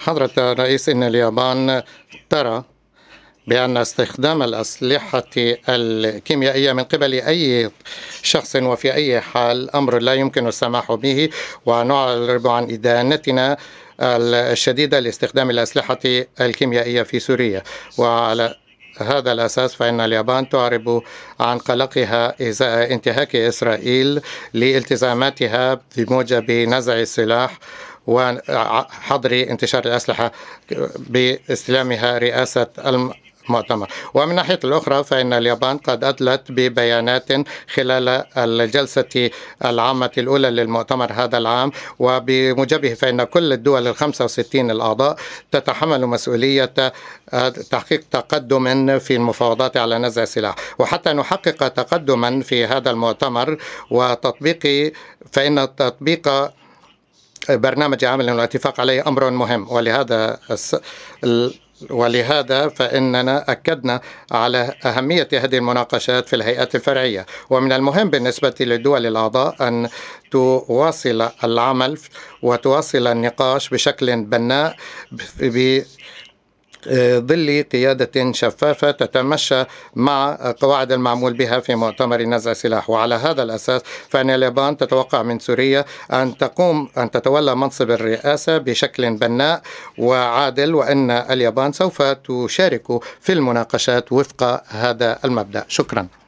حضرة الرئيس، إن اليابان ترى بأن استخدام الأسلحة الكيميائية من قبل أي شخص وفي أي حال أمر لا يمكن السماح به، ونعرب عن إدانتنا الشديدة لاستخدام الأسلحة الكيميائية في سوريا. وعلى هذا الأساس فإن اليابان تعرب عن قلقها إزاء انتهاك إسرائيل لالتزاماتها بموجب نزع السلاح وحظر انتشار الأسلحة باستلامها رئاسة المؤتمر. ومن الناحية الأخرى فإن اليابان قد أدلت ببيانات خلال الجلسة العامة الأولى للمؤتمر هذا العام، وبموجبه فإن كل الدول 65 الأعضاء تتحمل مسؤولية تحقيق تقدم في المفاوضات على نزع السلاح. وحتى نحقق تقدما في هذا المؤتمر وتطبيق، فإن تطبيق برنامج عمل والاتفاق عليه أمر مهم، ولهذا فإننا أكدنا على أهمية هذه المناقشات في الهيئات الفرعية. ومن المهم بالنسبة للدول الأعضاء أن تواصل العمل وتواصل النقاش بشكل بناء ظل قيادة شفافة تتمشى مع قواعد المعمول بها في مؤتمر نزع السلاح. وعلى هذا الأساس فإن اليابان تتوقع من سوريا أن تتولى منصب الرئاسة بشكل بناء وعادل، وأن اليابان سوف تشارك في المناقشات وفق هذا المبدأ. شكرا.